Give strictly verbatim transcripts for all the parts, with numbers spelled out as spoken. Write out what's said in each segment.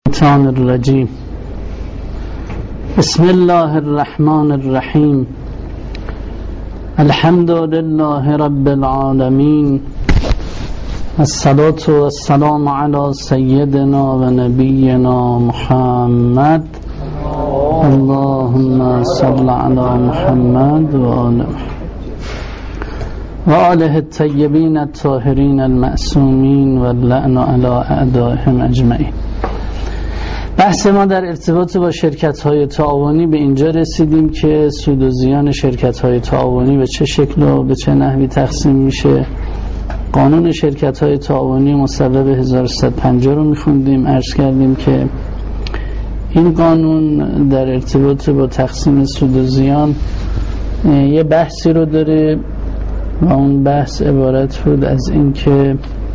الشیطان الرجیم. بسم الله الرحمن الرحیم. الحمد لله رب العالمین. الصلاة والسلام علی سیدنا و نبینا محمد. اللهم صل علی محمد و آل و آله الطیبین الطاهرین المعصومین و اللعن علی اعدائهم اجمعین. بحث ما در ارتباط با شرکت‌های تعاونی به اینجا رسیدیم که سود و زیان شرکت‌های تعاونی به چه شکل و به چه نحوی تقسیم میشه. قانون شرکت‌های تعاونی مصوب هزار و سیصد و پنجاه رو می‌خوندیم. عرض کردیم که این قانون در ارتباط با تقسیم سود و زیان یه بحثی رو داره و اون بحث عبارت بود از این که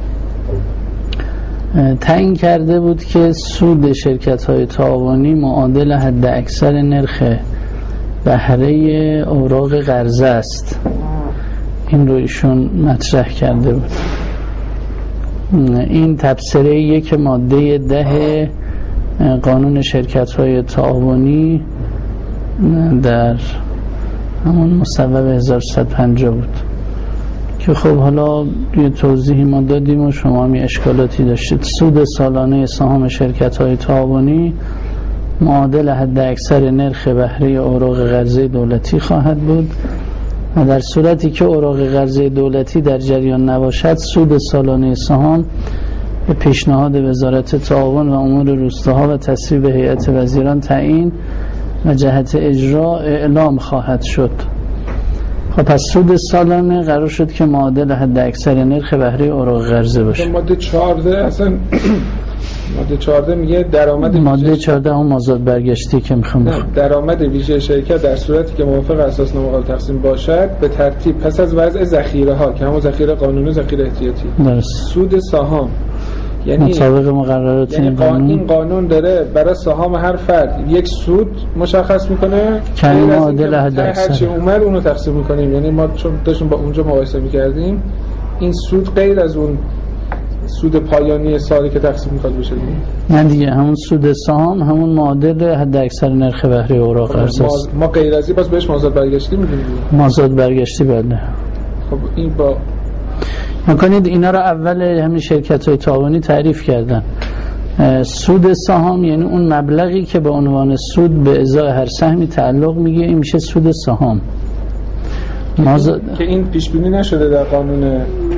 تعیین کرده بود که سود شرکت‌های تعاونی معادل حد اکثر نرخ بهره اوراق قرضه است. این رو ایشون مطرح کرده بود. این تبصره یک ماده ده قانون شرکت‌های تعاونی در همون مصوب هزار و سیصد و پنجاه بود که خب حالا یه توضیحی ما دادیم و شما هم اشکالاتی داشتید. سود سالانه سهام شرکت‌های تعاونی معادل حد اکثر نرخ بهره اوراق قرضه دولتی خواهد بود و در صورتی که اوراق قرضه دولتی در جریان نباشد سود سالانه سهام به پیشنهاد وزارت تعاون و امور روستاها و تصویب هیئت وزیران تعیین و جهت اجرا اعلام خواهد شد. خب پس سود سالانه قرار شد که معادل حد اکثر نرخ بهره اوراق قرضه باشه. ماده چهارده اصلا ماده چهارده میگه درآمد ماده چهارده هم آزاد برگشتی که میخوام نه درآمد ویژه شرکت در صورتی که موافق اساسنامه قابل تقسیم باشد به ترتیب پس از وضع ذخیره ها که همون ذخیره قانونی ذخیره احتیاطی درست. سود سهام یعنی مطابق مقررات یعنی این قانون این قانون داره برای سهام هر فرد یک سود مشخص میکنه که معادل حد اکثر هر چی اومد اونو تقسیم میکنیم. یعنی ما چون داشتیم با اونجا مقایسه میکردیم این سود غیر از اون سود پایانی سالی که تقسیم میخواد بشه دیگه. نه دیگه همون سود سهام همون معادل حد اکثر نرخ بهره اوراق قرضه است. ما غیر از این پس بهش مازاد برگشتی میدونیم. مازاد برگشتی بله. خب این با میکنید اینا رو اول همین شرکت‌های تعاونی تعریف کردن. سود سهام یعنی اون مبلغی که به عنوان سود به ازای هر سهمی تعلق میگه، این میشه سود سهام. مازاد... که این پیش بینی نشده در قانون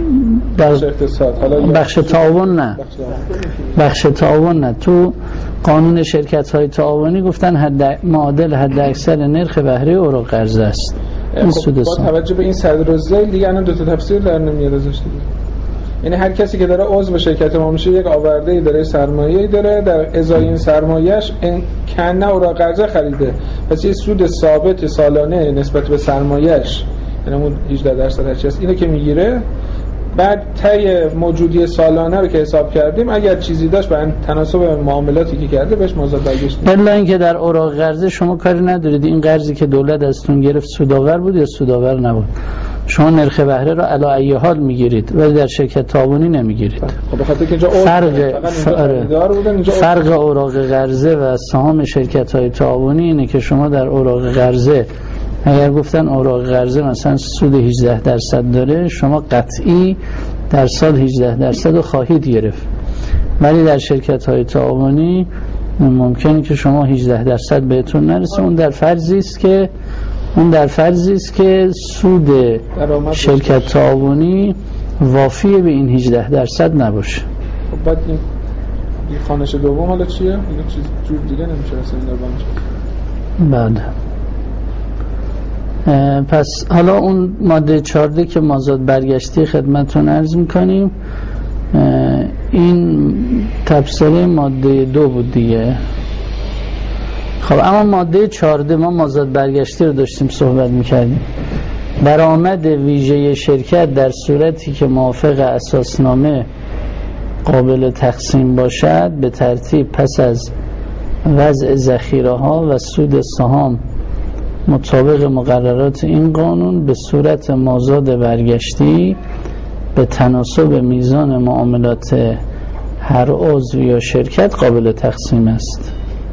بخش اقتصاد. حالا بخش تعاون نه. بخش تعاون نه. تو قانون شرکت‌های تعاونی گفتن حد معادل حد اکثر نرخ بهره اوراق قرضه است. این سود با توجه به این صدر و ذیل دیگه الان دو تا تفسیر در نمیاد ازش دیگه. یعنی هر کسی که داره عضو شرکت ما میشه یک آورده‌ای داره، سرمایه‌ای داره، در ازای این سرمایه‌اش کنه اوراق قرضه خریده، پس یه سود ثابت سالانه نسبت به سرمایه‌اش یعنی اون هجده درصد هرچی هست اینو که میگیره، بعد طی موجودی سالانه رو که حساب کردیم اگر چیزی داشت به تناسب معاملاتی که کرده بهش مازاد برگشت. الا اینکه در اوراق قرضه شما کاری ندارید این قرضی که دولت ازتون گرفت سودآور بود یا سودآور نبود، شما نرخ بهره رو علی ای حال میگیرید ولی در شرکت تعاونی نمیگیرید. خب بخاطر که اینجا فرق فرق, فرق اوراق قرضه و سهام شرکت‌های تعاونی اینه که شما در اوراق قرضه اگر گفتن اوراق قرضه مثلا سود هجده درصد داره، شما قطعی در سال هجده درصد رو خواهید گرفت، ولی در شرکت‌های تعاونی ممکنه که شما هجده درصد بهتون نرسه. اون در فرضی است که اون در فرضی است که سود شرکت تعاونی وافی به این هجده درصد نباشه. خب بعد این خانش دوم حالا چیه؟ این چیز جور دیگه نمیشه اصلا در بعد پس حالا اون ماده چهارده که مازاد برگشتی خدمتتون عرض میکنیم. این تبصره ماده دو بود دیگه. خب اما ماده چهارده ما مازاد برگشتی رو داشتیم صحبت میکردیم. درآمد ویژه شرکت در صورتی که موافق اساسنامه قابل تقسیم باشد به ترتیب پس از وضع ذخیره ها و سود سهام مطابق مقررات این قانون به صورت مازاد برگشتی به تناسب میزان معاملات هر عضو یا شرکت قابل تقسیم است.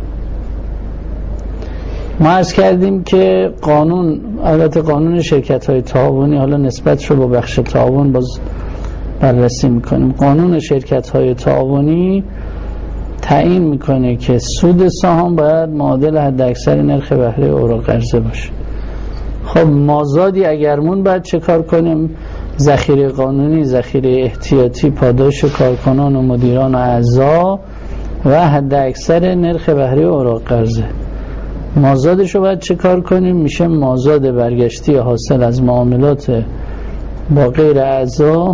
ما عرض کردیم که قانون، البته قانون شرکت های تعاونی، حالا نسبت رو با بخش تعاون باز بررسی میکنیم. قانون شرکت های تعاونی تعیین میکنه که سود سهام باید معادل حد اکثر نرخ بهره اوراق قرضه باشه. خب مازادی اگر مون باید چه کار کنیم؟ ذخیره قانونی، ذخیره احتیاطی، پاداش کارکنان و مدیران و اعضا و حد اکثر نرخ بهره اوراق قرضه. مازادش رو باید چه کار کنیم؟ میشه مازاد برگشتی حاصل از معاملات با غیر اعضا،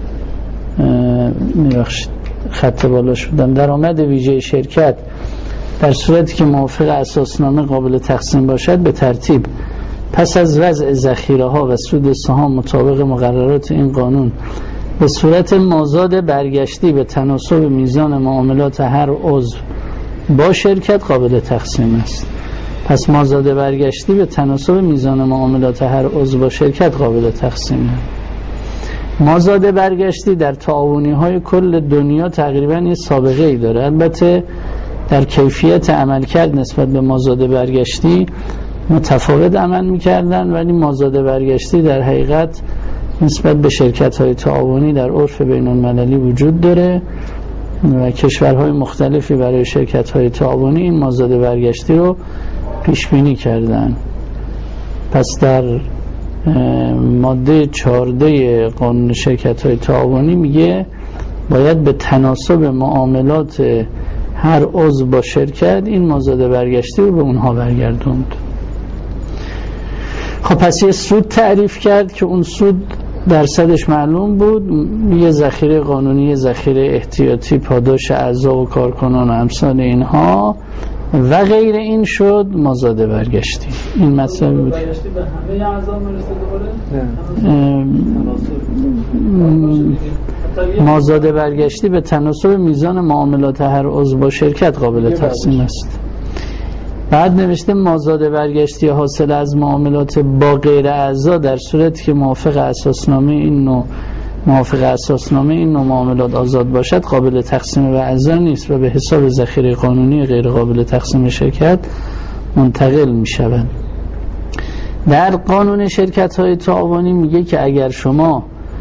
میبخشید خط بالا شدم، درآمد ویژه شرکت در صورتی که موافق اساسنامه قابل تقسیم باشد به ترتیب پس از وضع ذخیره ها و سود سهام مطابق مقررات این قانون به صورت مازاد برگشتی به تناسب میزان معاملات هر عضو با شرکت قابل تقسیم است. پس مازاد برگشتی به تناسب میزان معاملات هر عضو با شرکت قابل تقسیم است. مازاد برگشتی در تعاونی های کل دنیا تقریبا یه سابقه ای داره. البته در کیفیت عملکرد نسبت به مازاد برگشتی متفاوت عمل میکردن، ولی مازاد برگشتی در حقیقت نسبت به شرکت های تعاونی در عرف بین المللی وجود داره و کشورهای مختلفی برای شرکت های تعاونی این مازاد برگشتی رو پیش بینی کردن. پس در ماده چهارده قانون شرکت های تعاونی میگه باید به تناسب معاملات هر عضو با شرکت این مازاد برگشتی رو به اونها برگردوند. خب پس یه سود تعریف کرد که اون سود درصدش معلوم بود، یه ذخیره قانونی، یه ذخیره احتیاطی، پاداش اعضا و کارکنان و امثال اینها و غیر این شد مازاد برگشتی. این مسئله بود. برگشتی به همه اعضا میرسه دوباره؟ مازاد برگشتی به تناسب میزان معاملات هر عضو با شرکت قابل تقسیم است. بعد نوشته مازاد برگشتی حاصل از معاملات با غیر اعضا در صورتی که موافق اساسنامه این نوع موافق اساسنامه این نوع معاملات آزاد باشد قابل تقسیم به اعضا نیست و به حساب ذخیره قانونی غیر قابل تقسیم شرکت منتقل می شود. در قانون شرکت های تعاونی میگه که اگر شما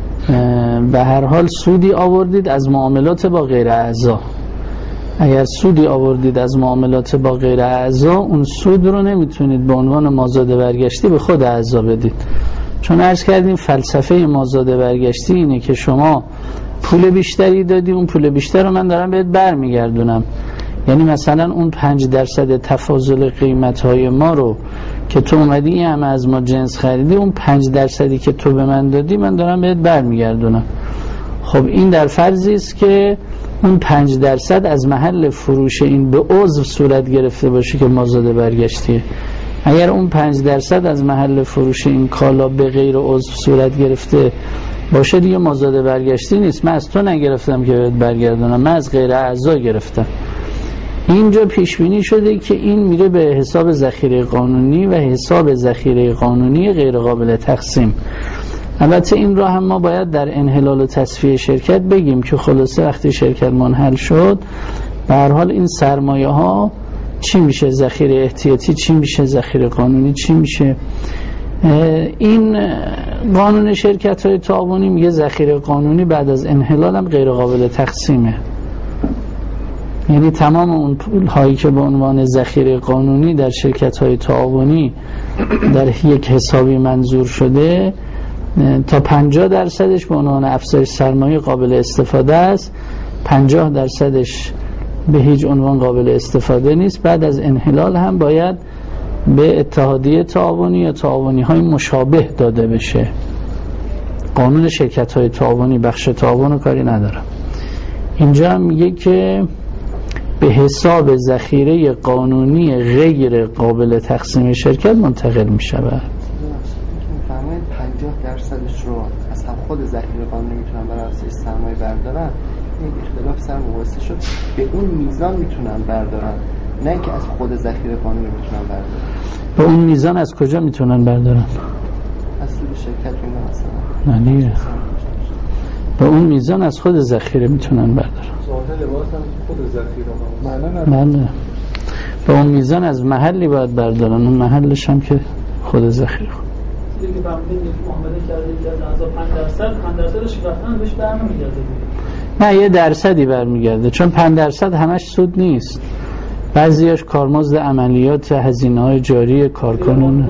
به هر حال سودی آوردید از معاملات با غیر اعضا، اگر سودی آوردید از معاملات با غیر اعضا، اون سود رو نمیتونید به عنوان مازاد برگشتی به خود اعضا بدید، چون عرض کردیم فلسفه مازاد برگشتی اینه که شما پول بیشتری دادی، اون پول بیشتر رو من دارم بهت برمیگردونم. یعنی مثلا اون پنج درصد تفاضل قیمت‌های ما رو که تو اومدی این همه از ما جنس خریدی، اون پنج درصدی که تو به من دادی من دارم بهت برمیگردونم. خب این در فرضی است که اون پنج درصد از محل فروش این به عضو صورت گرفته باشه که مازاد برگشتیه. اگر اون پنج درصد از محل فروش این کالا به غیر عضو صورت گرفته باشه دیگه مازاد برگشتی نیست. من از تو نگرفتم که بهت برگردونم، من از غیر اعضا گرفتم. اینجا پیش بینی شده که این میره به حساب ذخیره قانونی و حساب ذخیره قانونی غیر قابل تقسیم. البته این رو هم ما باید در انحلال و تصفیه شرکت بگیم که خلاصه وقتی شرکت منحل شد به هر حال این سرمایه ها چی میشه، ذخیره احتیاطی چی میشه، ذخیره قانونی چی میشه. این قانون شرکت های تعاونی میگه ذخیره قانونی بعد از انحلال هم غیر قابل تقسیمه. یعنی تمام اون پول هایی که به عنوان ذخیره قانونی در شرکت های تعاونی در یک حسابی منظور شده تا پنجاه درصدش به عنوان افزایش سرمایه قابل استفاده است، پنجاه درصدش به هیچ عنوان قابل استفاده نیست. بعد از انحلال هم باید به اتحادیه تعاونی یا تعاونی های مشابه داده بشه. قانون شرکت های تعاونی بخش تعاون کاری نداره. اینجا هم میگه که به حساب ذخیره قانونی غیر قابل تقسیم شرکت منتقل می شود. پنجاه درصدش رو از هم خود ذخیره قانونی میتونن برای افزایش سرمایه بردارن. این اختلاف سر مقایسه شد به اون میزان میتونن بردارن، نه اینکه از خود ذخیره قانونی میتونن بردارن. به اون میزان از کجا میتونن بردارن؟ از سود شرکت میتونن مثلا. نه نیه. به اون میزان از خود ذخیره میتونن بردارن. محل لباس هم خود ذخیره ها بله به اون میزان از محلی باید بردارن، اون محلش هم که خود ذخیره دیگه فهمیدید معامله کرده که از اعضا پنج درصد پنج درصدش رفتن بهش برنمیگرده. نه یه درصدی برمیگرده، چون پنج درصد همش سود نیست، بعضیاش کارمزد عملیات هزینه‌های جاری کارکنان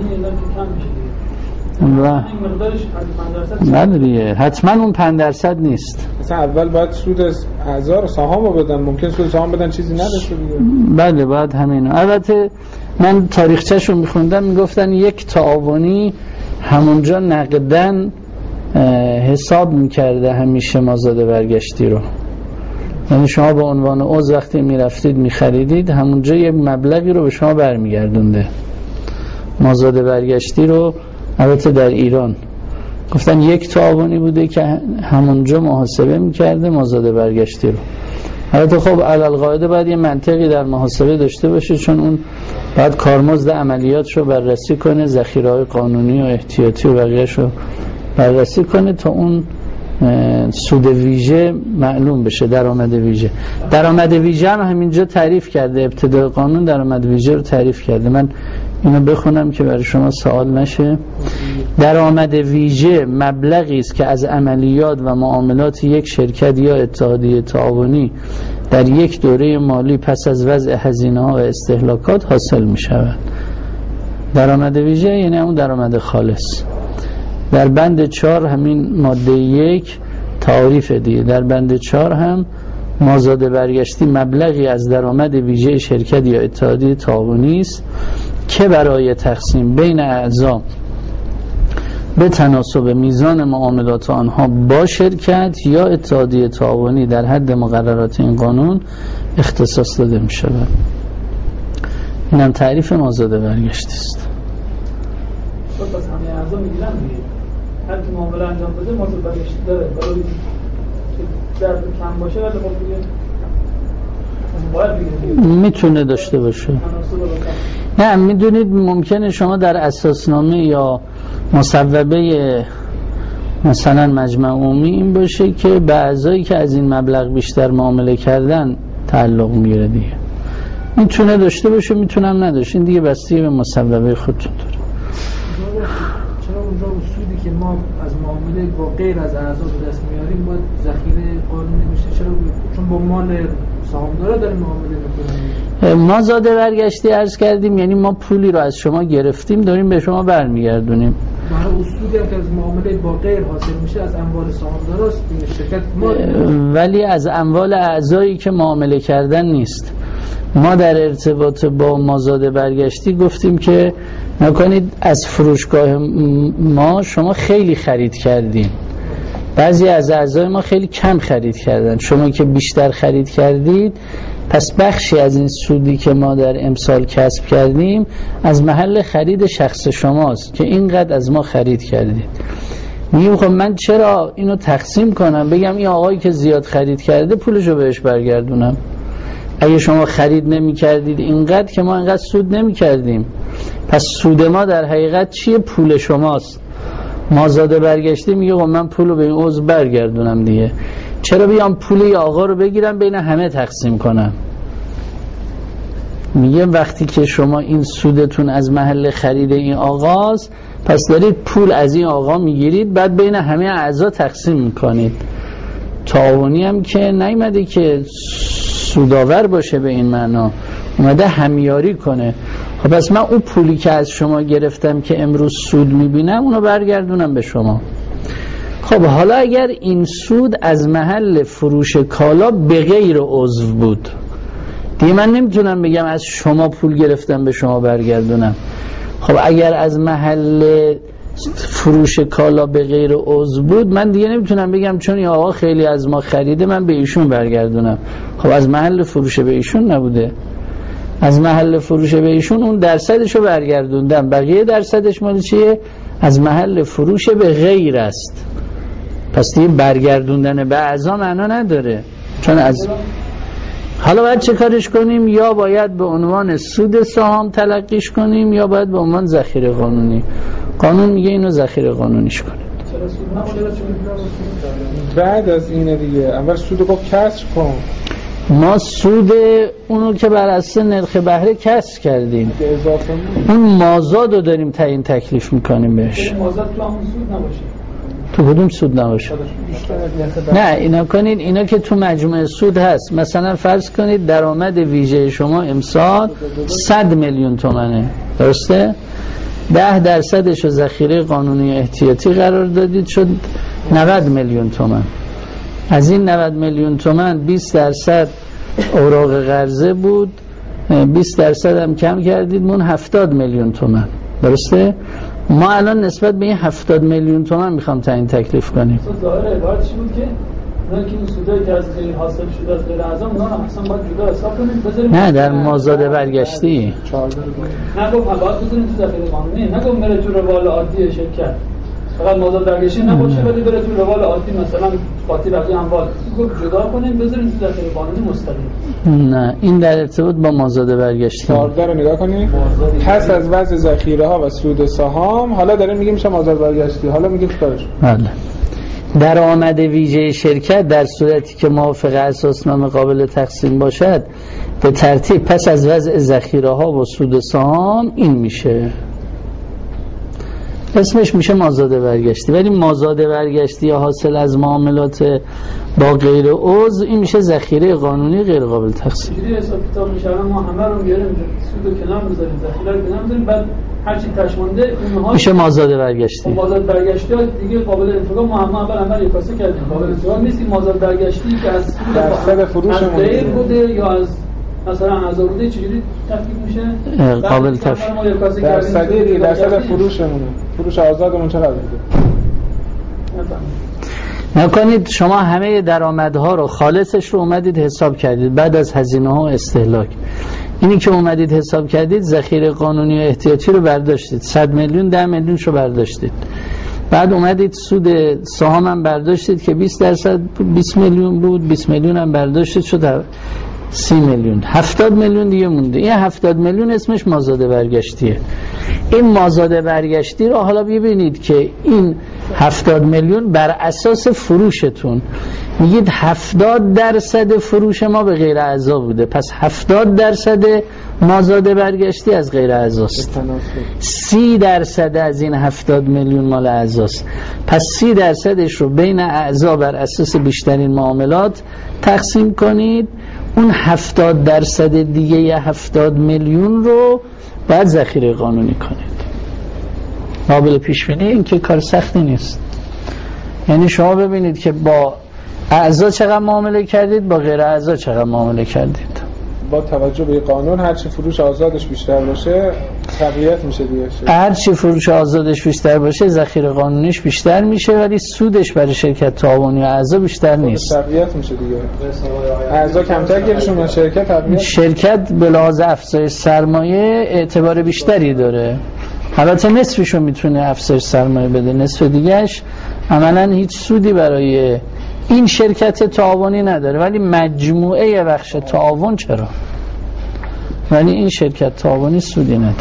و بله دیگه حتما اون پنج درصد نیست. مثلا اول باید سود از اعضا رو سهام رو بدن، ممکن سود سهام بدن چیزی نداشته دیگه. بله باید همین. البته من تاریخچه‌ش رو می‌خوندم میگفتن یک تعاونی همونجا نقدن حساب میکرده همیشه مازاد برگشتی رو، یعنی شما به عنوان عضو وقتی میرفتید میخریدید همونجا یه مبلغی رو به شما برمیگردونده مازاد برگشتی رو. البته در ایران گفتن یک تعاونی بوده که همونجا محاسبه میکرده مازاد برگشتی رو. البته خب علالقاعده باید یه منطقی در محاسبه داشته باشه، چون اون باید کارمزد عملیات رو بررسی کنه، ذخیره‌های قانونی و احتیاطی و بقیه‌اش رو بررسی کنه تا اون سود ویژه معلوم بشه، درآمد ویژه. درآمد ویژه هم همینجا تعریف کرده، ابتدای قانون درآمد ویژه رو تعریف کرده. من اینو بخونم که برای شما سوال نشه. درآمد ویژه مبلغی است که از عملیات و معاملات یک شرکت یا اتحادیه تعاونی در یک دوره مالی پس از وضع هزینه‌ها و استهلاکات حاصل می شود. درآمد ویژه یعنی همون درآمد خالص. در بند چهار همین ماده یک تعریف دیگه، در بند چهار هم مازاد برگشتی مبلغی از درآمد ویژه شرکت یا اتحادیه تعاونی است که برای تقسیم بین اعضا به تناسب میزان معاملات آنها با شرکت یا اتحادیه تعاونی در حد مقررات این قانون اختصاص داده می شود. این هم تعریف مازاد برگشتی است. خب پس همه اعضا میگیرن دیگه، هر کی معامله انجام بده مازاد برگشتی داره، برای ظرف کم باشه ولی خب دیگه میتونه داشته باشه. نه میدونید ممکنه شما در اساسنامه یا مصوبه مثلا مجمع عمومی این باشه که به اعضایی که از این مبلغ بیشتر معامله کردن تعلق میگیره دیگه. میتونه داشته باشه، میتونم نداشته، این دیگه بستگی به مصوبه خودتون داره. چرا اونجا اصولی که ما از معامله با غیر از اعضا به دست میاریم باید ذخیره قانونی میشه؟ چرا؟ چون با مال سهامدارا داریم معامله میکنیم. مازاد برگشتی عرض کردیم یعنی ما پولی رو از شما گرفتیم داریم به شما برمیگردونیم. برای اصولی که از معامله با غیر حاصل میشه از اموال سهامداراست دیگه، شرکت ما. ولی از اموال اعضایی که معامله کردن نیست. ما در ارتباط با مازاد برگشتی گفتیم که نکنید از فروشگاه ما شما خیلی خرید کردین، بعضی از اعضای ما خیلی کم خرید کردن، شما که بیشتر خرید کردید پس بخشی از این سودی که ما در امسال کسب کردیم از محل خرید شخص شماست که اینقدر از ما خرید کردید. میگم خب من چرا اینو تقسیم کنم بگم این آقایی که زیاد خرید کرده پولشو بهش برگردونم؟ اگه شما خرید نمی کردید اینقدر که ما اینقدر سود نمی کردیم، پس سود ما در حقیقت چیه؟ پول شماست. مازاد برگشتی میگه خب من پولو به این عضو برگردونم دیگه، چرا بیام پول این آقا رو بگیرم بین همه تقسیم کنم؟ میگه وقتی که شما این سودتون از محل خرید این آقاست پس دارید پول از این آقا میگیرید بعد بین همه اعضا تقسیم میکنید. تعاونی هم که نیومده که سودآور باشه به این معنا، اومده همیاری کنه. خب پس من اون پولی که از شما گرفتم که امروز سود میبینم اونو برگردونم به شما. خب حالا اگر این سود از محل فروش کالا به غیر عضو بود دیگه من نمیتونم بگم از شما پول گرفتم به شما برگردونم. خب اگر از محل فروش کالا به غیر عضو بود من دیگه نمیتونم بگم چون این آقا خیلی از ما خریده من به ایشون برگردونم. خب از محل فروش به ایشون نبوده، از محل فروش به ایشون اون درصدشو برگردوندم، بقیه درصدش مال چیه؟ از محل فروش به غیر است. پس دیگه برگردوندن به اعضا معنا نداره. چون از حالا باید چه کارش کنیم؟ یا باید به عنوان سود سهام تلقیش کنیم یا باید به عنوان ذخیره قانونی. قانون میگه اینو ذخیره قانونیش کنیم. بعد از اینه دیگه اول سودو با کسر کن. ما سود اونو که بر اساس نرخ بهره کسب کردیم اون مازاد رو داریم تعیین تکلیف میکنیم بهش. مازاد تو همون سود نباشه، تو کدوم سود نباشه؟ نه اینا کنید، اینا که تو مجموعه سود هست. مثلا فرض کنید درآمد ویژه شما امسال صد میلیون تومنه، درسته؟ ده درصدش رو ذخیره قانونی احتیاطی قرار دادید، شد نود میلیون تومن. از این نود میلیون تومن بیست درصد اوراق قرضه بود، بیست درصد هم کم کردید، مون هفتاد میلیون تومن، درسته؟ ما الان نسبت به این هفتاد میلیون تومن میخوام تعیین تکلیف کنیم. ظاهر عبارتش بود که اونا که این سودایی که از غیر حاصل شده از غیر اعضا اونا رو اصلا باید جدا حساب کنیم بذاریم. نه در مازاد برگشتی نگفت باید بذاریم تو ذخیره قانونی، نگفت بره تو روال عادی شرکت، فقط مازاد برگشتی نباشه ولی بره تو روال عادی مثلا قاطی بقیه اموال گفت جدا کنیم بذاریم تو ذخیره قانونی مستقیم. نه این در ارتباط با مازاد برگشتی. کارگاه رو نگاه کنید، پس از وضع ذخیره ها و سود سهام حالا داریم میگیم میشه مازاد برگشتی. حالا میگیم چیکارش؟ بله. درآمد ویژه شرکت در صورتی که موافق اساسنامه قابل تقسیم باشد به ترتیب پس از وضع ذخیره ها و سود سهام این میشه، اسمش میشه مازاد برگشتی. ولی مازاد برگشتی یا حاصل از معاملات با غیر عضو این میشه ذخیره قانونی غیر قابل تقسیم. اینجوری حساب کتاب میشه ما همه رو میاریم سود کنار میذاریم ذخیره رو کنار میذاریم، بعد هر چی تشمونده اونها میشه مازاد برگشتی. مازاد برگشتی دیگه قابل انتقال ما هم اول اول یکاسه کردیم، قابل انتقال نیست که مازاد برگشتی که از درصد فروشمون غیر بوده یا از مثلا اعضا بوده چجوری تفکیک میشه؟ قابل تفکیک درصدی دیگه درصد فروشمونه. فروش آزادمون چقدر بوده؟ نکنید شما همه درآمدها رو خالصش رو اومدید حساب کردید بعد از هزینه ها و استهلاک، اینی که اومدید حساب کردید ذخیره قانونی و احتیاطی رو برداشتید، صد میلیون ده میلیون رو برداشتید، بعد اومدید سود سهام هم برداشتید که بیست درصد بیست میلیون بود، بیست میلیون هم برداشتید شد سی میلیون، هفتاد میلیون دیگه مونده. این هفتاد میلیون اسمش مازاد برگشتیه. این مازاد برگشتی رو حالا ببینید که این هفتاد میلیون بر اساس فروشتون میگید هفتاد درصد فروش ما به غیر اعضا بوده، پس هفتاد درصد مازاد برگشتی از غیر اعضاست، سی درصد از این هفتاد میلیون مال اعضاست، پس سی درصدش رو بین اعضا بر اساس بیشترین معاملات تقسیم کنید، اون هفتاد درصد دیگه یا هفتاد میلیون رو باید ذخیره قانونی کنید. قابل پیش بینی، این که کار سختی نیست. یعنی شما ببینید که با اعضا چقدر معامله کردید، با غیر اعضا چقدر معامله کردید. با توجه به قانون هرچی فروش آزادش بیشتر باشه تقویت میشه دیگه. هرچی فروش آزادش بیشتر باشه ذخیره قانونیش بیشتر میشه، ولی سودش برای شرکت تعاونی و اعضا بیشتر نیست. تقویت میشه دیگه. اعضا کمتر گیرشون میاد، شرکت تقویت. شرکت به لحاظ افزایش سرمایه اعتبار بیشتری داره. البته نصفشو میتونه افزایش سرمایه بده، نصف دیگهش عملاً هیچ سودی برای این شرکت تعاونی نداره، ولی مجموعه بخش تعاون چرا؟ ولی این شرکت تعاونی سودی نداره.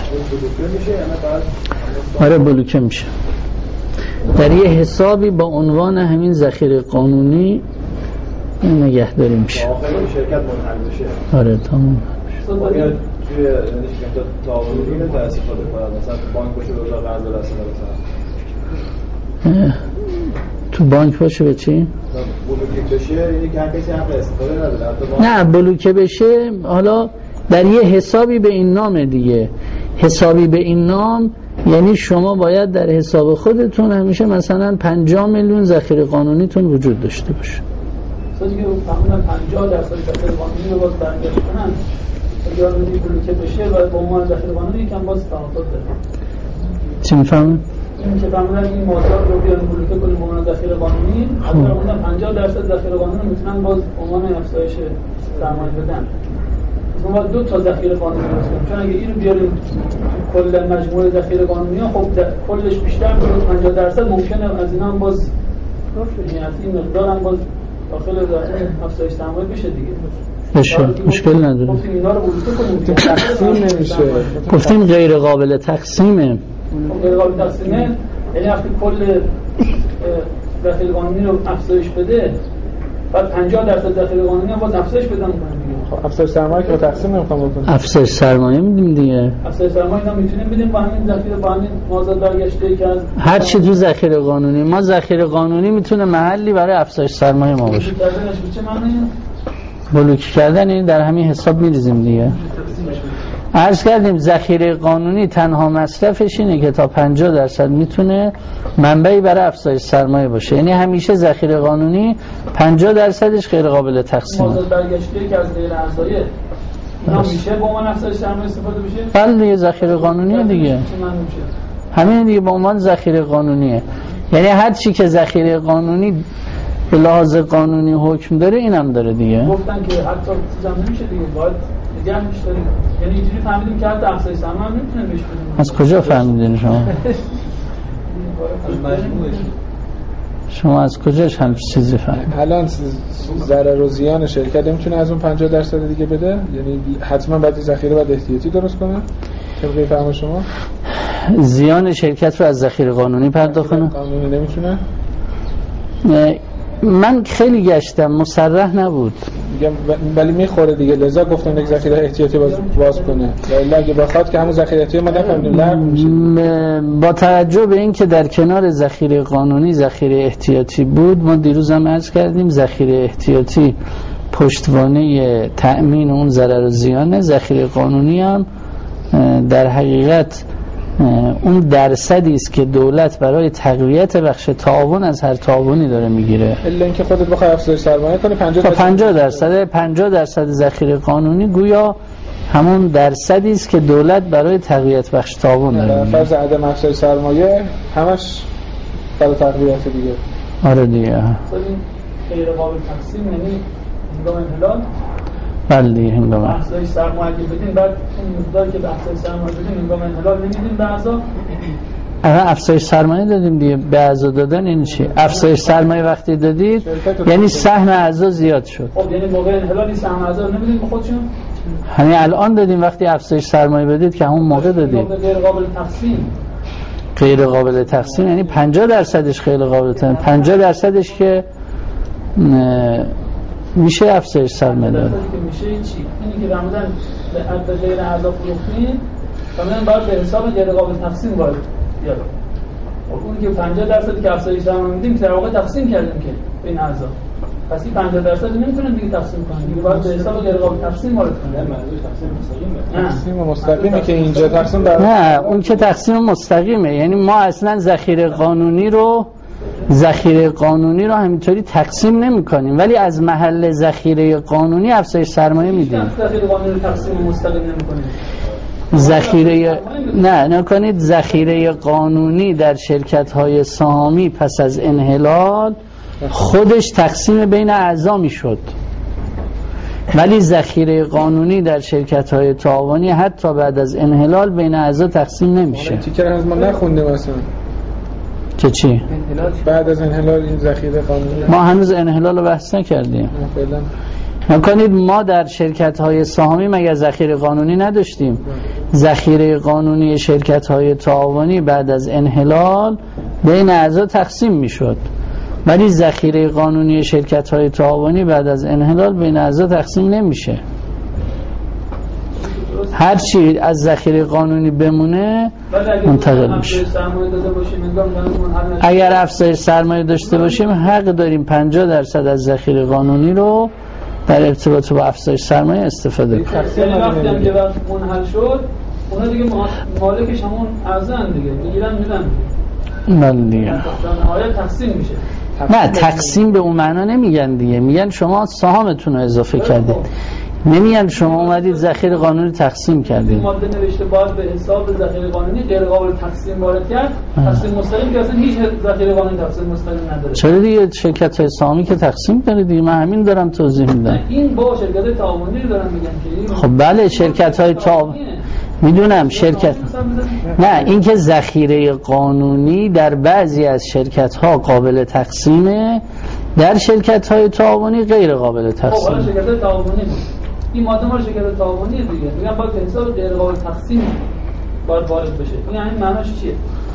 آره بلوکه میشه در یه حسابی با عنوان همین ذخیره قانونی نگهداری میشه. شرکت منحل بشه. آره تمام. توی شرکت تعاونی تا استفاده کنه، مثلا بانک باشه روزا قرض رسید مثلا. تو بانک باشه به چی؟ بلوکه بشه یعنی که هر کسی حق استفاده نداره. نه بلوکه بشه حالا در یه حسابی به این نام دیگه، حسابی به این نام یعنی شما باید در حساب خودتون همیشه مثلا پنجاه میلیون ذخیره قانونیتون وجود داشته باشه. سازی که فهمیدن پنجاه درصد ذخیره قانونی رو باز برگشت کنن، اگر روزی بلوکه بشه و با عنوان ذخیره قانونی یکم باز تعهد داره. چی میفهمن؟ این که فهمیدن این مازاد رو بیان بلوکه کنیم به عنوان ذخیره قانونی، حتی اونها پنجاه درصد ذخیره قانونی میتونن باز عنوان افزایش سرمایه بدن. ما دو تا ذخیره قانونی درست کنیم، چون اگه اینو بیاریم کل مجموعه ذخیره قانونی ها خب کلش بیشتر میشه، پنجاه درصد ممکنه از اینا هم باز یعنی از این مقدار هم باز داخل افزایش سرمایه بشه دیگه. بشه مشکل نداره. گفتیم اینا رو بلوکه کنیم، تقسیم نمیشه. گفتیم غیر قابل تقسیمه. غیر قابل تقسیمه یعنی وقتی کل ذخیره قانونی رو افزایش بده بعد پنجاه درصد ذخیره قانونی هم باز افزایش پیدا می‌کنه دیگه. خب افزایش سرمایه که تقسیم نمی‌خوام بکنم. افزایش سرمایه میدیم دیگه. افزایش سرمایه هم میتونیم بدیم با همین ذخیره با همین مازاد برگشته که از هر چی تو ذخیره قانونی، ما ذخیره قانونی میتونه محلی برای افزایش سرمایه ما باشه. چه معنیه؟ بلوکی کردن این در همین حساب میریزیم دیگه. عرض کردیم ذخیره قانونی تنها مصرفش اینه که تا پنجاه درصد میتونه منبعی برای افزایش سرمایه باشه، یعنی همیشه ذخیره قانونی پنجاه درصدش غیر قابل تقسیمه. مازاد برگشته که از غیر ارزایه اینا میشه با عنوان افزایش سرمایه استفاده بشه؟ بله دیگه ذخیره قانونیه دیگه. همین دیگه با عنوان ذخیره قانونیه، یعنی هر چی که ذخیره قانونی به لحاظ قانونی حکم داره اینم داره دیگه. گفتن که حتی چیزام نمیشه دیگه، باید نگه می‌داریم. یعنی اینجوری فهمیدیم که حتی افزایش سرمایه هم نمیتونه بهش بدیم. از کجا فهمیدین شما؟ شما از کجاش هم چیزی فهمیدین؟ الان ضرر و زیان شرکت نمیتونه از اون پنجاه درصد دیگه بده؟ یعنی حتما باید ذخیره باید احتیاطی درست کنه؟ طبق فهم شما؟ زیان شرکت رو از ذخیره قانونی پرداخت کنه؟ قانونی نمیتونه؟ من خیلی گشتم مصرح نبود. میگم ولی میخوره دیگه، لذا گفتم یک ذخیره احتیاطی باز, باز کنه. ولی اگه بخواد که همون ذخیره احتیاطی ما نفهمیم لغو میشه. با توجه به این که در کنار ذخیره قانونی ذخیره احتیاطی بود، ما دیروز هم عرض کردیم ذخیره احتیاطی پشتوانه تأمین اون ضرر و زیانه، ذخیره قانونی هم در حقیقت اون درصدی است که دولت برای تقویت بخش تعاون از هر تعاونی داره میگیره. الا اینکه خودت بخوای افزایش سرمایه کنی پنجاه درصد پنجاه درصد ذخیره قانونی گویا همون درصدی است که دولت برای تقویت بخش تعاون داره میگیره. فرض عدم افزایش سرمایه همش برای تقویت دیگه. آره دیگه. این غیر قابل تقسیم یعنی هنگام انحلال. بله دیگه هنگام افزایش سرمایه بدین، بعد اون مقداری که به افزایش سرمایه بدین هنگام انحلال نمیدین به اعضا. اگه افزایش سرمایه دادیم دیگه، به اعضا دادن این چی؟ افزایش سرمایه وقتی دادید یعنی سهم اعضا زیاد شد. خب یعنی موقع انحلال سهم اعضا رو نمیدین به خودشون؟ همین الان دادیم وقتی افزایش سرمایه بدید که همون موقع دادید. غیر قابل تقسیم. غیر قابل تقسیم یعنی پنجاه درصدش غیر قابل تقسیم، پنجاه درصدش که میشه افزایش سرمایه داد. میشه چی؟ اینی که رمضان به عدد غیر اعضا فروختین، رمضان باید به حساب غیر قابل تقسیم وارد بیاد. اون که پنجاه درصد که افزایش سرمایه میدیم که در واقع تقسیم کردیم که بین اعضا. پس این پنجاه درصد نمیتونن دیگه تقسیم کنن. دیگه باید به حساب غیر قابل تقسیم وارد کنن. منظور تقسیم مستقیمه. تقسیم مستقیمه که اینجا تقسیم در نه، اون که تقسیم مستقیمه. یعنی ما اصلا ذخیره قانونی رو ذخیره قانونی رو همینطوری تقسیم نمی کنیم، ولی از محل ذخیره قانونی افزایش سرمایه میدیم. ذخیره قانونی رو تقسیم مستقیم نمی کنیم. ذخیره نه نکنید ذخیره قانونی در شرکت های سهامی پس از انحلال خودش تقسیم بین اعضا میشد، ولی ذخیره قانونی در شرکت های تعاونی حتی بعد از انحلال بین اعضا تقسیم نمیشه. تیکر از ما نخوندیم اصلا که چی؟ بعد از انحلال این ذخیره قانونی ما هنوز انحلال رو بحث نکردیم. نکنید ما در شرکت های سهامی مگر ذخیره قانونی نداشتیم؟ ذخیره قانونی شرکت های تعاونی بعد از انحلال بین اعضا تقسیم میشد، ولی ذخیره قانونی شرکت های تعاونی بعد از انحلال بین اعضا تقسیم نمیشه. هر چی از ذخیره قانونی بمونه منتقل میشه. اگر افزایش سرمایه داشته باشیم حق داریم پنجاه درصد از ذخیره قانونی رو در ارتباط با افزایش سرمایه استفاده کنیم. یعنی وقتی هم که وقت منحل شد اونا دیگه مالکش همون اعضا دیگه میگیرن میدن. بله دیگه. آیا تقسیم میشه؟ نه، تقسیم به اون معنا نمیگن دیگه، میگن شما سهامتون رو اضافه کردید، نمیگن شما اومدید ذخیره قانونی تقسیم کردید. این ماده نوشته باید به حساب ذخیره قانونی غیر قابل تقسیم وارد کرد. تقسیم مستقیم که اصلا هیچ ذخیره قانونی تقسیم مستقیم نداره. چرا دیگه شرکت های سهامی که تقسیم داره دیگه، من همین دارم توضیح میدم. این با شرکت تعاونی دارن میگن که خب بله شرکت های تعاونی میدونم شرکت نه، این که ذخیره قانونی در بعضی از شرکت ها قابل تقسیمه، در شرکت های تعاونی غیر قابل تقسیم. خب حالا شرکت تعاونی بود این ماده ما شرکت تعاونی دیگه میگن باید به حساب غیر قابل تقسیم باید وارد بشه. این یعنی معناش چیه؟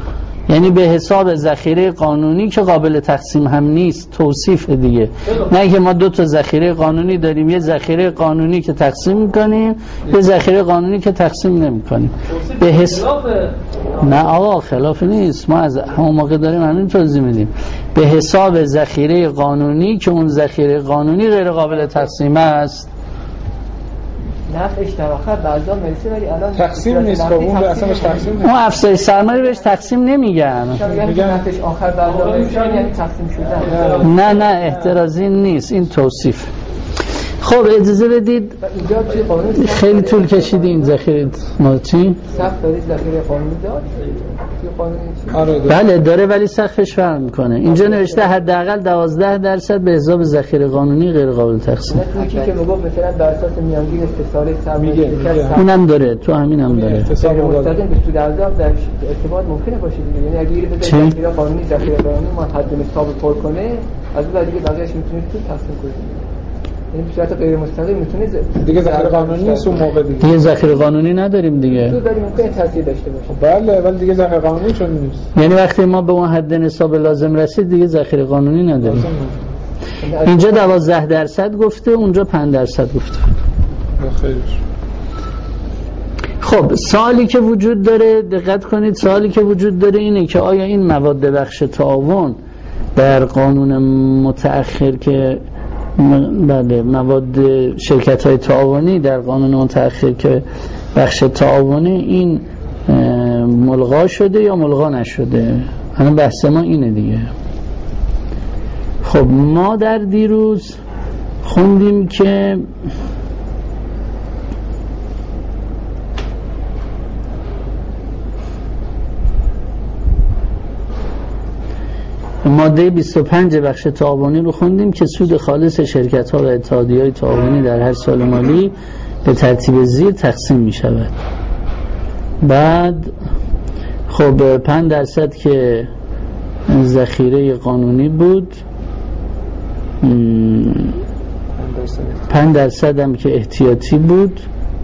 یعنی به حساب ذخیره قانونی که قابل تقسیم هم نیست، توصیف دیگه. نه که ما دو تا ذخیره قانونی داریم، یه ذخیره قانونی که تقسیم میکنیم، یه ذخیره قانونی که تقسیم نمیکنیم. به حساب نه آقا خلاف نیست، ما از همون موقع داریم همین توضیح میدیم. به حساب ذخیره قانونی که اون ذخیره قانونی غیر قابل تقسیم است. نفعش در آخر بعضا مرسی ولی الان تقسیم نیست. خب اون اصلا بهش تقسیم نیست. اون افزایش سرمایه بهش تقسیم نمیگن. میگن نفعش آخر بعضا مرسی یعنی تقسیم شدن. نه نه احترازی نیست، این توصیف. خب اجازه بدید، خیلی طول کشیدی این ذخیره ما چی؟ سقف دارید ذخیره قانونی داد؟ آره بله داره ولی سقفش فرق میکنه. اینجا نوشته حداقل دوازده درصد به حساب ذخیره قانونی غیر قابل تقسیم. نه تو که میگه مثلا بر اساس میانگین استثمار سرمایه اونم داره، تو همینم داره. مستقیم به سود ارزاق در ارتباط ممکنه باشه دیگه. یعنی اگه یه بذارید ذخیره قانونی ذخیره قانونی ما حد نصاب پر کنه، از اون دیگه بقیه‌اش میتونید تو تقسیم کنید. این به صورت غیر مستقیم میتونه دیگه ذخیره قانونی نیست اون موقع دیگه. دیگه ذخیره قانونی نداریم دیگه. تو داریم ممکنه تاثیر داشته باشه. بله ولی دیگه ذخیره قانونی چون نیست. یعنی وقتی ما به اون حد نصاب لازم رسید دیگه ذخیره قانونی نداریم. اینجا دوازده درصد گفته، اونجا پنج درصد گفته. خیلی. خب سوالی که وجود داره، دقت کنید، سوالی که وجود داره اینه که آیا این مواد بخش تعاون در قانون متأخر که بله مواد شرکت های تعاونی در قانون متأخر که بخش تعاونی این ملغا شده یا ملغا نشده؟ الان بحث ما اینه دیگه. خب ما در دیروز خوندیم که ماده بیست و پنج بخش تعاونی رو خوندیم که سود خالص شرکت ها و اتحادیه‌های تعاونی در هر سال مالی به ترتیب زیر تقسیم می شود. بعد خب پنج درصد که ذخیره قانونی بود، پنج درصد هم که احتیاطی بود،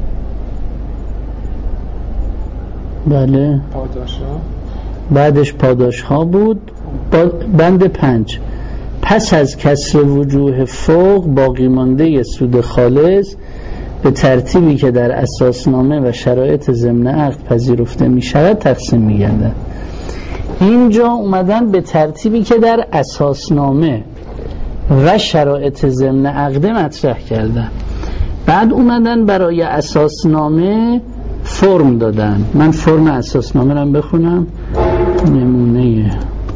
بله، پاداش ها، بعدش پاداش ها بود. بند پنج پس از کسر وجوه فوق باقی مانده سود خالص به ترتیبی که در اساسنامه و شرایط ضمن عقد پذیرفته می شود تقسیم می گردد. اینجا اومدن به ترتیبی که در اساسنامه و شرایط ضمن عقد مطرح کردن، بعد اومدن برای اساسنامه فرم دادن. من فرم اساسنامه رو بخونم. نمونه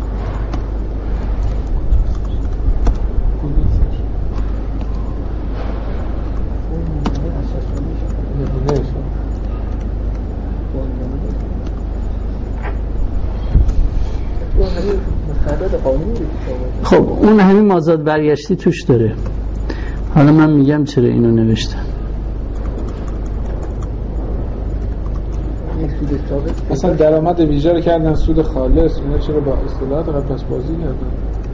خب اون همین مازاد برگشتی توش داره. حالا من میگم چرا اینو نوشتم. مثلا درآمد ویژه رو کردن سود خالص، اینا چرا با اصطلاحات قبل پس بازی کردن؟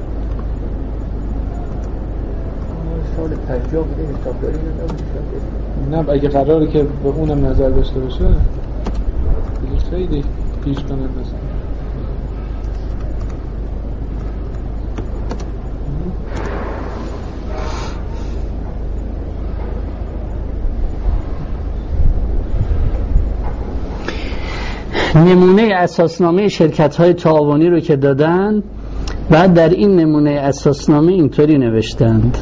سال پنجاه بوده حسابداری نه اگه قراره که به اونم نظر داشته باشه دیگه خیلی پیش کنه مثلا. نمونه اساسنامه شرکت‌های تعاونی رو که دادن، بعد در این نمونه اساسنامه اینطوری نوشتند: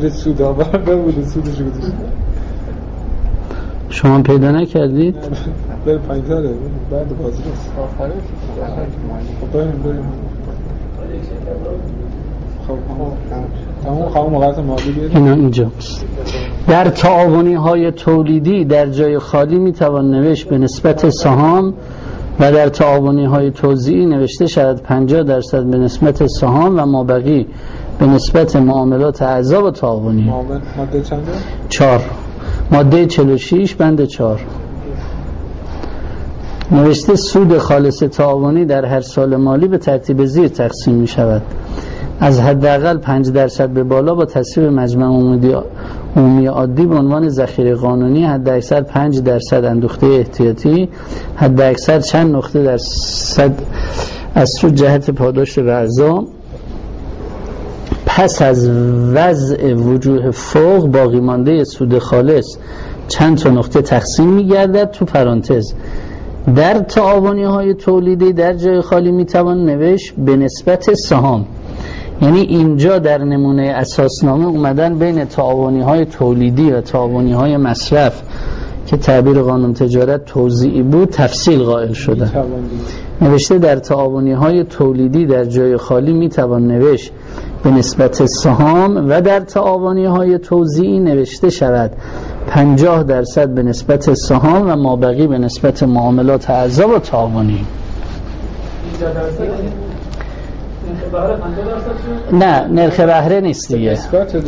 ماده سود آورده بوده سودش گذاشته. شما پیدا نکردید؟ بریم پایین تره بعد بازی است. خب بریم بریم. خب تمام خواهم مقاطع مالی بیاریم. اینا اینجاست. در تعاونی های تولیدی در جای خالی میتوان نوشت به نسبت سهام و در تعاونی های توزیعی نوشته شود پنجاه درصد به نسبت سهام و مابقی به نسبت معاملات اعضا و تعاونی. ماده چنده؟ چهار. ماده چهل و شش بند چهار نوشته سود خالص تعاونی در هر سال مالی به ترتیب زیر تقسیم می شود: از حداقل پنج درصد به بالا با تصویب مجمع عمومی عادی به عنوان ذخیره قانونی، حداکثر پنج درصد اندوخته احتیاطی، حداکثر چند نقطه درصد از سود جهت پاداش به اعضا. پس از وضع وجوه فوق باقی مانده سود خالص چند تا نقطه تقسیم می‌گردد. تو پرانتز در تعاونی های تولیدی در جای خالی میتوان نوشت به نسبت سهام. یعنی اینجا در نمونه اساسنامه اومدن بین تعاونی های تولیدی و تعاونی های مصرف که تعبیر قانون تجارت توزیعی بود تفصیل قائل شدن. نوشته در تعاونی های تولیدی در جای خالی میتوان نوشت به نسبت سهام و در تعاونی های توزیعی نوشته شود پنجاه درصد به نسبت سهام و مابقی به نسبت معاملات اعضا و تعاونی. نه نرخ بهره نیست دیگه.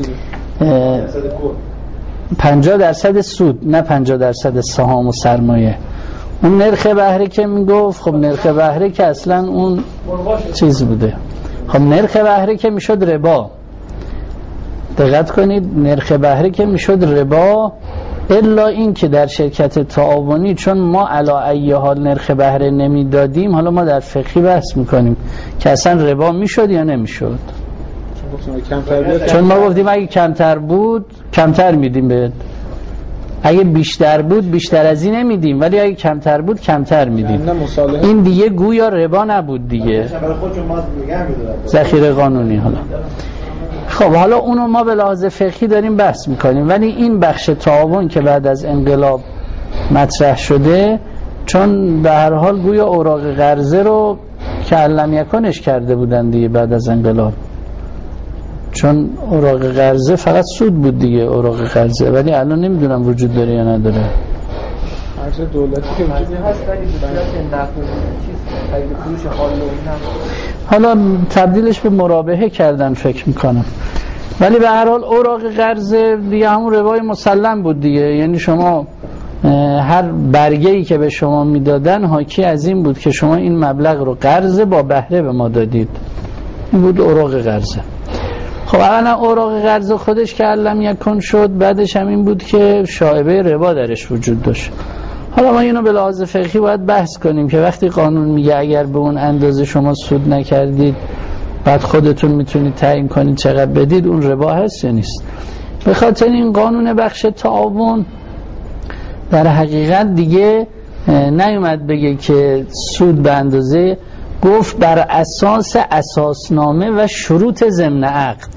پنجاه درصد سود نه پنجاه درصد سهام و سرمایه. اون نرخ بهره که میگفت خب نرخ بهره که اصلا اون چیز بوده. خب نرخ بهره که میشد ربا. دقت کنید نرخ بهره که میشد ربا، الا این که در شرکت تعاونی چون ما علی ای حال نرخ بهره نمیدادیم، حالا ما در فقهی بحث میکنیم که اصلا ربا میشد یا نمیشد. چون ما گفتیم اگه کمتر بود کمتر میدیم بهت، اگه بیشتر بود بیشتر از این نمیدیم، ولی اگه کمتر بود کمتر میدیم. این دیگه گویا ربا نبود دیگه، ذخیره قانونی. حالا خب حالا اونو ما به لحاظ فقهی داریم بحث میکنیم، ولی این بخش تعاون که بعد از انقلاب مطرح شده، چون به هر حال گویا اوراق قرضه رو که علم یکانش کرده بودن دیگه بعد از انقلاب، چون اوراق قرضه فقط سود بود دیگه اوراق قرضه، ولی الان نمیدونم وجود داره یا نداره. هر دولتی که وجود هست ولی حالا تبدیلش به مرابحه کردن فکر میکنم، ولی به هر حال اوراق قرضه دیگه همون روای مسلم بود دیگه. یعنی شما هر برگه‌ای که به شما میدادن حاکی از این بود که شما این مبلغ رو قرضه با بهره به ما دادید. این بود اوراق قرضه. خب اولا اوراق قرضه خودش که علم یکن شد، بعدش هم این بود که شایبه ربا درش وجود داشت. حالا ما اینو به لحاظ فقهی باید بحث کنیم که وقتی قانون میگه اگر به اون اندازه شما سود نکردید بعد خودتون میتونید تعیین کنید چقدر بدید، اون ربا هست یا نیست. به خاطر این قانون بخش تعاون در حقیقت دیگه نیومد بگه که سود به اندازه، گفت بر اساس اساسنامه و شروط ضمن عقد.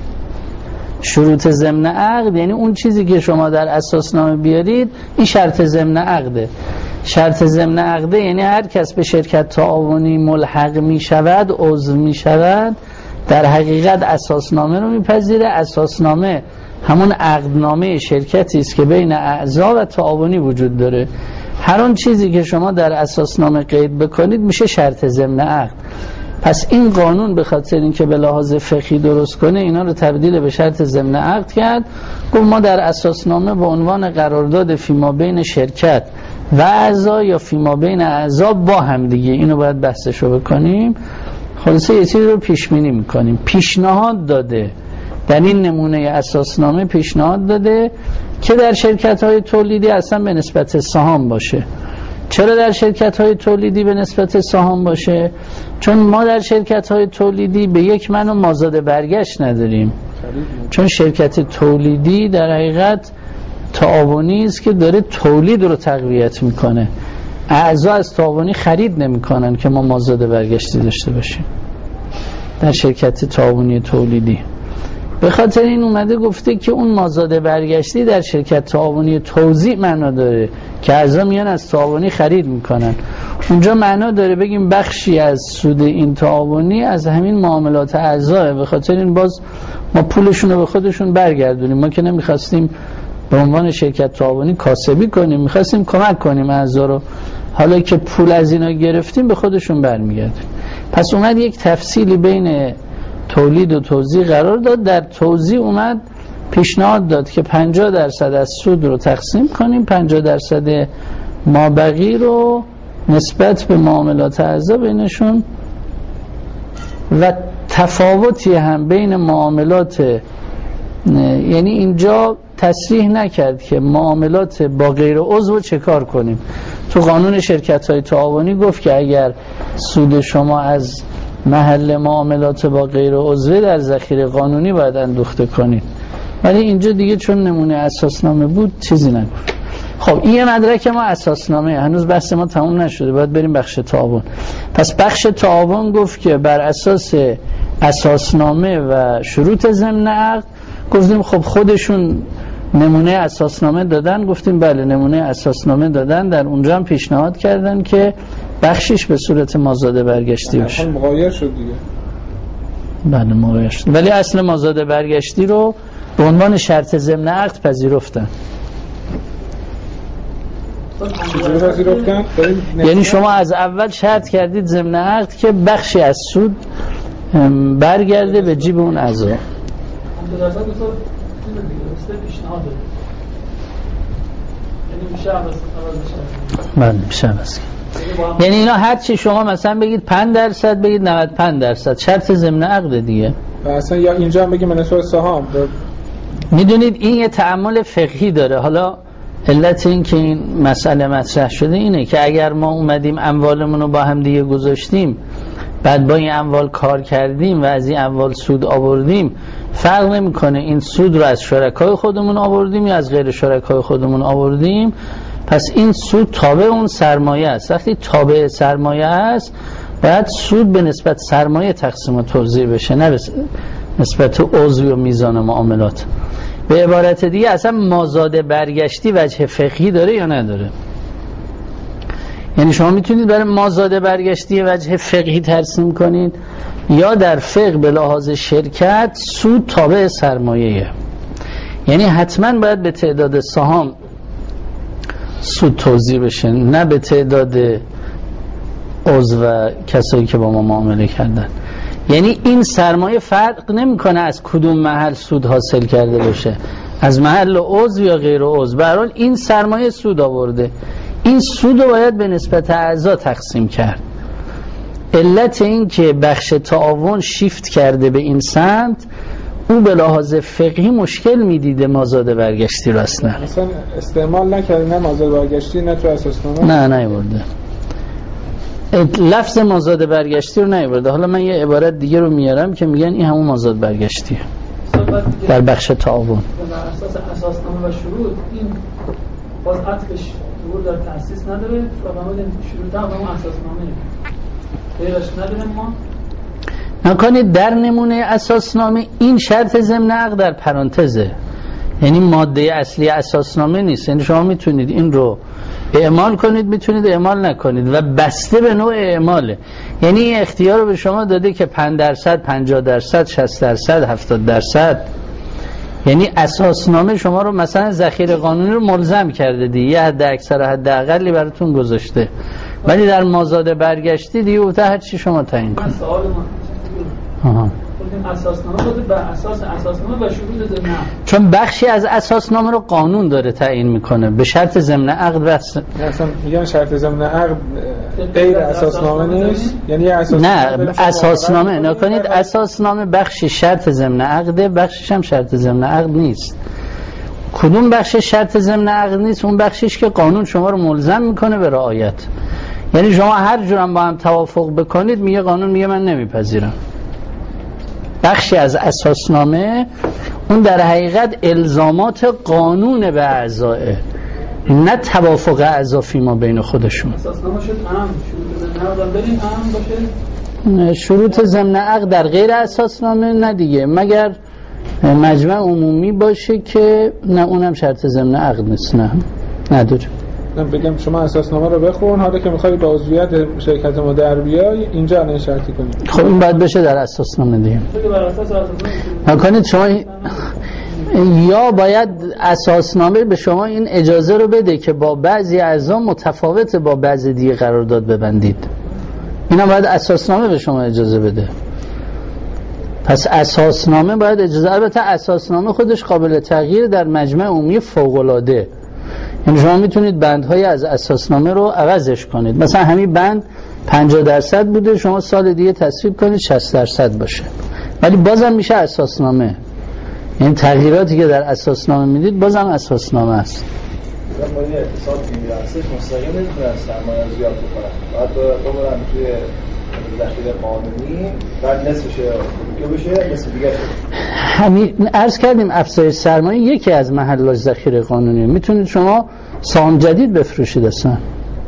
شروط ضمن عقد یعنی اون چیزی که شما در اساسنامه بیارید، این شرط ضمن عقده. شرط ضمن عقده یعنی هر کس به شرکت تعاونی ملحق می شود، عضو می شود، در حقیقت اساسنامه رو میپذیره. اساسنامه همون عقدنامه شرکتی است که بین اعضا و تعاونی وجود داره. هر اون چیزی که شما در اساسنامه قید بکنید میشه شرط ضمن عقد. پس این قانون به خاطر اینکه به لحاظ فقهی درست کنه اینا رو تبدیل به شرط ضمن عقد کرد. گفت ما در اساسنامه به عنوان قرارداد فیما بین شرکت و اعضا یا فیما بین اعضا با هم دیگه، اینو باید بحثشو بکنیم. خلاصه یه چیزی رو پیش بینی میکنیم. پیشنهاد داده در این نمونه اساسنامه، پیشنهاد داده که در شرکت های تولیدی اصلا به نسبت سهام باشه. چرا در شرکت های تولیدی به نسبت سهام باشه؟ چون ما در شرکت های تولیدی به یک معنی مازاد برگشت نداریم، چون شرکت تولیدی در حقیقت تعاونی است که داره تولید رو تقویت میکنه. اعضا از تعاونی خرید نمیکنن که ما مازاد برگشتی داشته باشیم در شرکت تعاونی تولیدی. به خاطر این اومده گفته که اون مازاد برگشتی در شرکت تعاونی توزیع معنا داره که اعضا میان از تعاونی خرید میکنن. اونجا معنا داره بگیم بخشی از سود این تعاونی از همین معاملات اعضاه. به خاطر این باز ما پولشون رو به خودشون برگردونیم. ما که نمیخواستیم به عنوان شرکت تعاونی کاسبی کنیم، میخواستیم کمک کنیم اعضا رو. حالا که پول از اینا گرفتیم به خودشون برمیگردیم. پس اومد یک تفصیلی بین تولید و توزیع قرار داد. در توزیع اومد پیشنهاد داد که پنجاه درصد از سود رو تقسیم کنیم، پنجاه درصد مابقی رو نسبت به معاملات اعضا بینشون، و تفاوتی هم بین معاملات، یعنی اینجا تصریح نکرد که معاملات با غیر عضو چه کار کنیم. تو قانون شرکت های تعاونی گفت که اگر سود شما از محل معاملات با غیر عضو در ذخیره قانونی باید اندوخته کنید، ولی اینجا دیگه چون نمونه اساسنامه بود چیزی نگفت. خب این مدرک ما اساسنامه، هنوز بحث ما تموم نشده، باید بریم بخش تعاون. پس بخش تعاون گفت که بر اساس اساسنامه و شروط ضمن عقد، گفتیم خب خودشون نمونه اساسنامه دادن، گفتیم بله نمونه اساسنامه دادن، در اونجا هم پیشنهاد کردن که بخشش به صورت مازاد برگشتی بشه. اصلا مغایر شد دیگه. بله مغایر شد، ولی اصل مازاد برگشتی رو به عنوان شرط ضمن عقد پذیرفتن. چجوری پذیرفتن؟ یعنی شما از اول شرط کردید ضمن عقد که بخشی از سود برگرده به جیب اون اعضا. بله میشه بس. یعنی اینا هر چی شما مثلا بگید پنج درصد بگید نود و پنج درصد شرط ضمن عقد دیگه. و اصلا یا اینجا هم بگیم منصور سهام. میدونید این یه تعامل فقهی داره. حالا علت این که این مسئله مطرح شده اینه که اگر ما اومدیم اموالمون رو با هم دیگه گذاشتیم، بعد با این اموال کار کردیم و از این اموال سود آوردیم، فرق نمیکنه این سود رو از شرکای خودمون آوردیم یا از غیر شرکای خودمون آوردیم، پس این سود تابع اون سرمایه است. وقتی تابع سرمایه است باید سود به نسبت سرمایه تقسیم و توزیع بشه، نه به نسبت عضو و میزان معاملات. به عبارت دیگه اصلا مازاد برگشتی وجه فقهی داره یا نداره؟ یعنی شما میتونید برای مازاد برگشتی وجه فقهی ترسیم کنید، یا در فقه به لحاظ شرکت سود تابع سرمایه، یعنی حتما باید به تعداد سهام سود توزیع بشه، نه به تعداد عضو و کسایی که با ما معامله کردن. یعنی این سرمایه فرق نمیکنه از کدوم محل سود حاصل کرده باشه، از محل عضو یا غیر عضو، به هر حال این سرمایه سود آورده، این سود رو باید به نسبت اعضا تقسیم کرد. علت این که بخش تعاون شیفت کرده به این سمت، او به لحاظ فقهی مشکل میدیده مازاد برگشتی رو اصلا اصلا استعمال نکرده، نه مازاد برگشتی نه تو اساسنامه، نه نیورده لفظ مازاد برگشتی رو نیورده. حالا من یه عبارت دیگه رو میارم که میگن این همون مازاد برگشتیه در بخش تعاون. بر اساس اساسنامه و شروط این باز عطفش دور در تأسیس نداره و بنابراین شروط هم همون اساسنامه غیرش نداره. ما نکنید در نمونه اساسنامه این شرط ضمن عقد در پرانتزه، یعنی ماده اصلی اساسنامه نیست. یعنی شما میتونید این رو اعمال کنید، میتونید اعمال نکنید و بسته به نوع اعماله. یعنی این اختیار رو به شما داده که پنج درصد، پنجاه درصد، شصت درصد، هفتاد درصد. یعنی اساسنامه شما رو مثلا ذخیره قانونی رو ملزم کرده دیگه، یه حد اکثر و حد اقلی براتون گذاشته، ولی در مازاد برگشتی دیگه اوتا هر چی شما تعیین کنید. سوال ما آها اساسنامه بود بر اساس اساسنامه و شروط ضمن عقد، چون بخشی از اساسنامه رو قانون داره تعیین میکنه به شرط ضمن عقد. بس اصلا میگن شرط ضمن عقد غیر اساسنامه نیست، یعنی اساسنامه نه اساسنامه نکنید، اساسنامه بخشی شرط ضمن عقده، بخشش هم شرط ضمن عقد نیست. کدوم بخش شرط ضمن عقد نیست؟ اون بخشیش که قانون شما رو ملزم میکنه به رعایت. یعنی شما هر جورم با هم توافق بکنید، میگه قانون میگه من نمیپذیرم. بخشی از اساسنامه اون در حقیقت الزامات قانون به اعضاه، نه توافق اعضا فیما بین خودشون. اساسنامه شد هم شروط ضمن عقد بریم هم باشه. شروط ضمن عقد در غیر اساسنامه نه دیگه، مگر مجمع عمومی باشه که نه اونم شرط ضمن عقد نیست، نه نداره. من بگم شما اساسنامه رو بخون، حالا که میخوای با عضویت شرکت ما در بیای اینجا الان شرطی کنید. خب این باید بشه در اساسنامه دیگه. بر اساس اساسنامه کنید شما یا باید اساسنامه به شما این اجازه رو بده که با بعضی اعضا متفاوت با بعضی دیگه قرارداد ببندید. اینا باید اساسنامه به شما اجازه بده. پس اساسنامه باید اجازه، البته اساسنامه خودش قابل تغییر در مجمع عمومی فوق‌العاده. یعنی شما میتونید بندهای از اساسنامه رو عوضش کنید. مثلا همین بند پنجاه درصد بوده، شما سال دیگه تصویب کنید شصت درصد باشه، ولی بازم میشه اساسنامه. یعنی تغییراتی که در اساسنامه میدید بازم اساسنامه است. ما این اقتصاد میرسه مستقیم نمیتونه از سرمایه زیاد بکنن، باید ببرن توی ذخیره قانونی، بعد نصفش که بشه نصف دیگه همین عرض کردیم افزایش سرمایه یکی از محلاش ذخیره قانونی. میتونید شما سهام جدید بفروشید. اصلا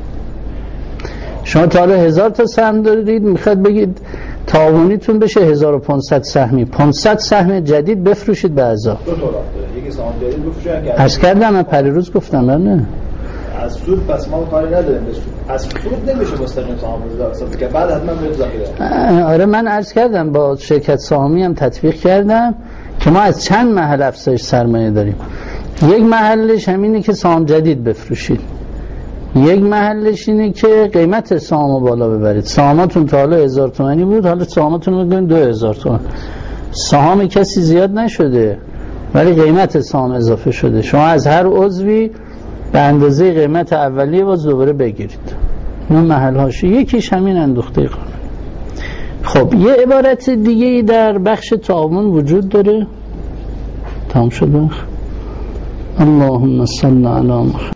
شما تا حالا هزار تا سهم دارید، میخواد بگید تعاونیتون بشه هزار و پانصد سهمی، پانصد سهم جدید بفروشید به اعضا. دو طرف داره، یکی سهام جدید بفروشن که عرض کردم من پریروز گفتم نه از سود، پس ما کاری نداریم به سود. از سود نمیشه مستقیم سهام بذارید که بعد حتما میاد ذخیره. آره من عرض کردم با شرکت سهامی هم تطبیق کردم که ما از چند محل افزایش سرمایه داریم. یک محلش همینه که سهام جدید بفروشید، یک محلش اینه که قیمت سهامو بالا ببرید. سهاماتون تا حالا هزار تومانی بود، حالا سهاماتون رو بگیرید دو هزار تومان. سهام کسی زیاد نشده ولی قیمت سهام اضافه شده، شما از هر عضوی به اندازه قیمت اولیه باز دوباره بگیرید. اون محل هاشه یکیش همین اندوخته قانون. خب یه عبارت دیگه در بخش تعاون وجود داره. تمام شد. اللهم صل علی محمد.